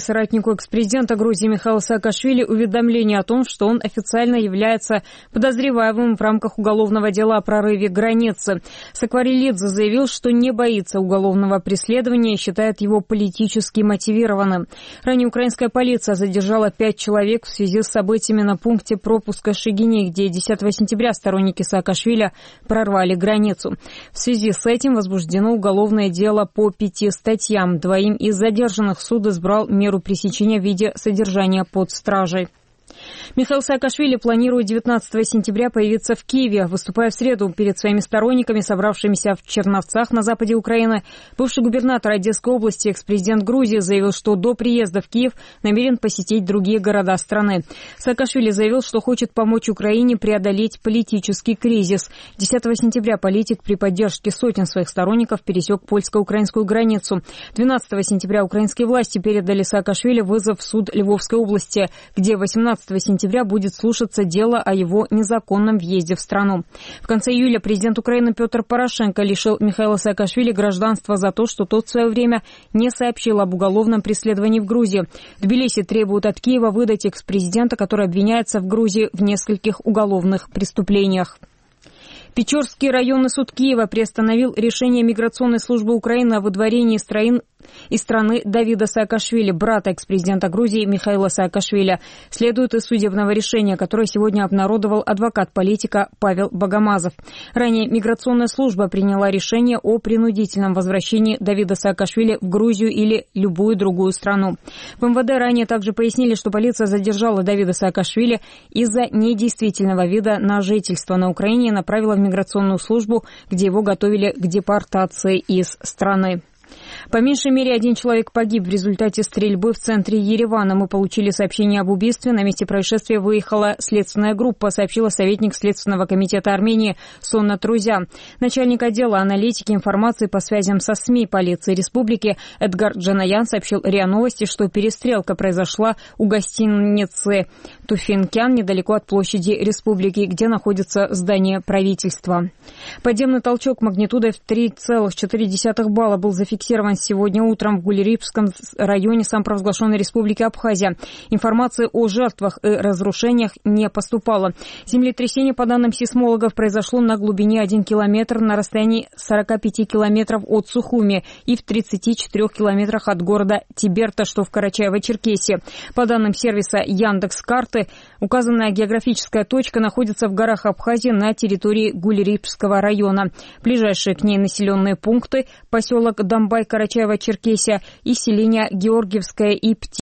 соратнику экс-президента Грузии Михаилу Саакашвили уведомление о том, что он официально является подозреваемым в рамках уголовного дела о прорыве границы. Саакашвили заявил, что не боится уголовного преследования и считает его политически мотивированным. Ранее украинская полиция задержала 5 человек в связи с событиями на пункте пропуска Шегине, где 10 сентября сторонники Саакашвили прорвали границу. В связи с этим возбуждено уголовное дело по 5 статьям. Двоим из задержанных суд избрал меру пресечения в виде содержания под стражей. Михаил Саакашвили планирует 19 сентября появиться в Киеве. Выступая в среду перед своими сторонниками, собравшимися в Черновцах на западе Украины, бывший губернатор Одесской области, экс-президент Грузии, заявил, что до приезда в Киев намерен посетить другие города страны. Саакашвили заявил, что хочет помочь Украине преодолеть политический кризис. 10 сентября политик при поддержке сотен своих сторонников пересек польско-украинскую границу. 12 сентября украинские власти передали Саакашвили вызов в суд Львовской области, где 18 сентября будет слушаться дело о его незаконном въезде в страну. В конце июля президент Украины Петр Порошенко лишил Михаила Саакашвили гражданства за то, что тот в свое время не сообщил об уголовном преследовании в Грузии. Тбилиси требует от Киева выдать экс-президента, который обвиняется в Грузии в нескольких уголовных преступлениях. Печорский районный суд Киева приостановил решение миграционной службы Украины о выдворении из страны Давида Саакашвили, брата экс-президента Грузии Михаила Саакашвили. Следует из судебного решения, которое сегодня обнародовал адвокат политика Павел Богомазов. Ранее миграционная служба приняла решение о принудительном возвращении Давида Саакашвили в Грузию или любую другую страну. В МВД ранее также пояснили, что полиция задержала Давида Саакашвили из-за недействительного вида на жительство на Украине и направила в миграционную службу, где его готовили к депортации из страны. По меньшей мере 1 человек погиб в результате стрельбы в центре Еревана. Мы получили сообщение об убийстве. На месте происшествия выехала следственная группа, сообщила советник Следственного комитета Армении Сонна Трузя. Начальник отдела аналитики информации по связям со СМИ полиции республики Эдгар Джанаян сообщил РИА Новости, что перестрелка произошла у гостиницы Туфинкян недалеко от площади республики, где находится здание правительства. Подземный толчок магнитудой в 3,4 балла был зафиксирован сегодня утром в Гулерипском районе самопровозглашенной республики Абхазия. Информации о жертвах и разрушениях не поступало. Землетрясение, по данным сейсмологов, произошло на глубине 1 километр на расстоянии 45 километров от Сухуми и в 34 километрах от города Тиберта, что в Карачаево-Черкесии. По данным сервиса Яндекс.Карты, указанная географическая точка находится в горах Абхазии на территории Гулерипского района. Ближайшие к ней населенные пункты — поселок Домбай, Карачаево-Черкесия и селения Георгиевское и